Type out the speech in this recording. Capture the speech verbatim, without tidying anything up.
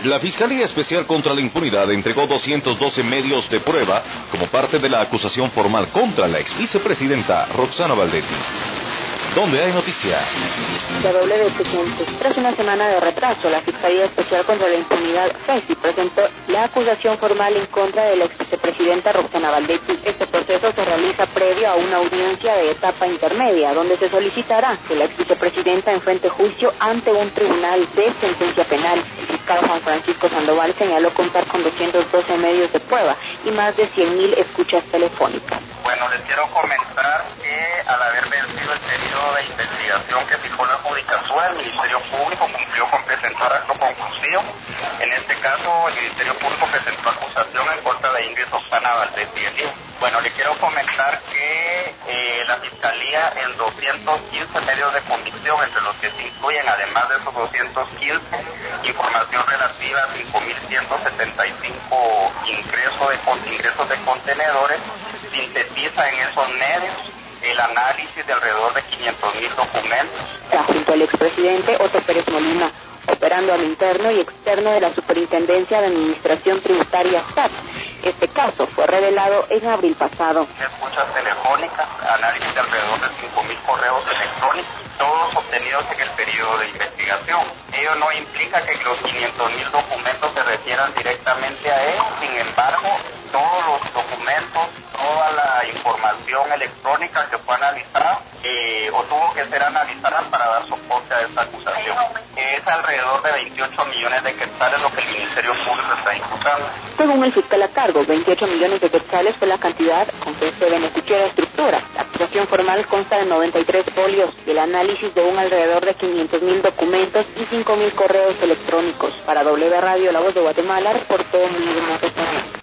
La Fiscalía Especial contra la Impunidad entregó doscientos doce medios de prueba como parte de la acusación formal contra la ex vicepresidenta Roxana Valdetti. ¿Dónde hay noticia? La W presente. Tras una semana de retraso, la Fiscalía Especial contra la Impunidad, FESI, presentó la acusación formal en contra de la ex vicepresidenta Roxana Valdetti. Este proceso se realiza previo a una audiencia de etapa intermedia, donde se solicitará que la ex vicepresidenta enfrente juicio ante un tribunal de sentencia penal. El fiscal Juan Francisco Sandoval señaló contar con doscientos doce medios de prueba y más de cien mil escuchas telefónicas. Bueno, les quiero comentar que al haber vencido el periodo de investigación que fijó la Judicatura, el Ministerio Público cumplió con presentar acto conclusivo. En este caso, el Ministerio Público presentó acusación en contra de Ingrid Roxana Valdetti. Bueno, le quiero comentar que eh, la Fiscalía en doscientos quince medios de convicción, entre los que se incluyen, además de esos doscientos quince, información relativa a cinco mil ciento setenta y cinco ingresos de, ingresos de contenedores, sintetiza en esos medios el análisis de alrededor de quinientos mil documentos. Junto al expresidente Otto Pérez Molina, operando al interno y externo de la Superintendencia de Administración Tributaria S A T. Este caso fue revelado en abril pasado. Escuchas telefónicas, análisis de alrededor de cinco mil correos electrónicos, todos obtenidos en el periodo de investigación. Ello no implica que los quinientos mil documentos se refieran directamente a él, sin embargo, todos los documentos, toda la información electrónica que fue analizada eh, o tuvo que ser analizada para dar soporte a esta acusación. Es alrededor de veintiocho millones de quetzales lo que el Ministerio Público está imputando. Según el fiscal a cargo, veintiocho millones de quetzales fue la cantidad con que se benefició la estructura. La acusación formal consta de noventa y tres folios y el análisis de un alrededor de quinientos mil documentos y cinco mil correos electrónicos. Para W Radio, La Voz de Guatemala, reportó Miguel Martínez.